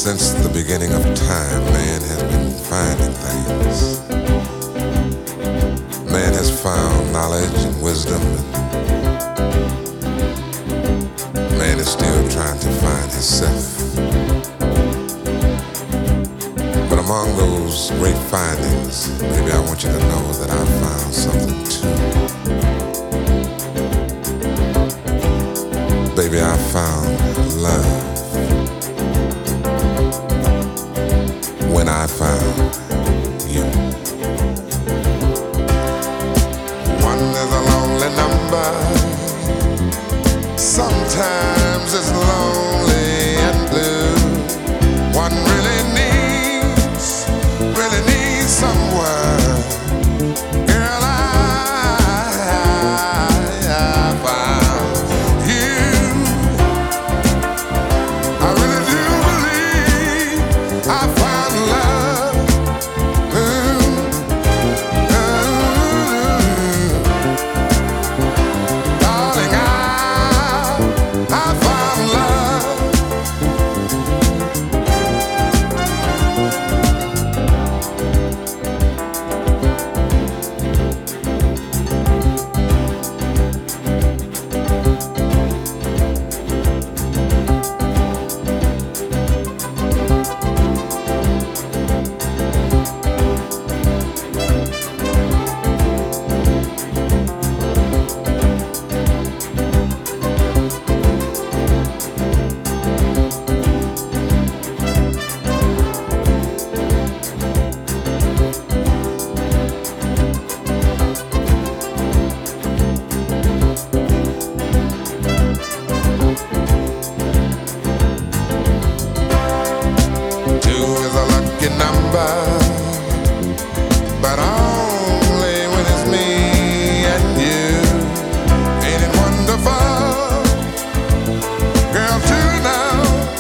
Since the beginning of time, man has been finding things. Man has found knowledge and wisdom, and man is still trying to find himself. But among those great findings, maybe I want you to know that I found something too. Baby, I found love when I found you. One is a lonely number. Sometimes it's lonely and blue. One really needs someone. Girl, I found you. I really do believe I found love. Darling, I found love. Number, but only when it's me and you. Ain't it wonderful, girl, to know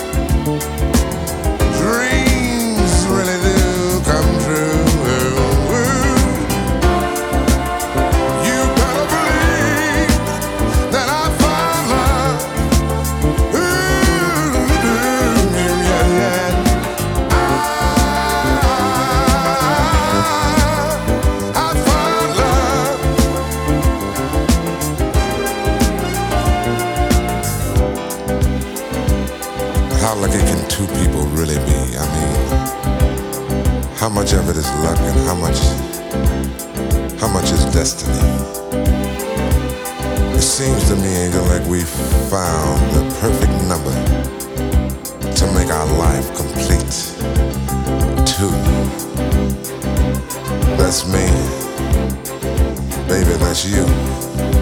dreams really do come true. You better believe that I found love. Yeah. How lucky can two people really be? I mean, how much of it is luck and how much is destiny? It seems to me, Angel, like we found the perfect number to make our life complete. Two. That's me. Baby, that's you.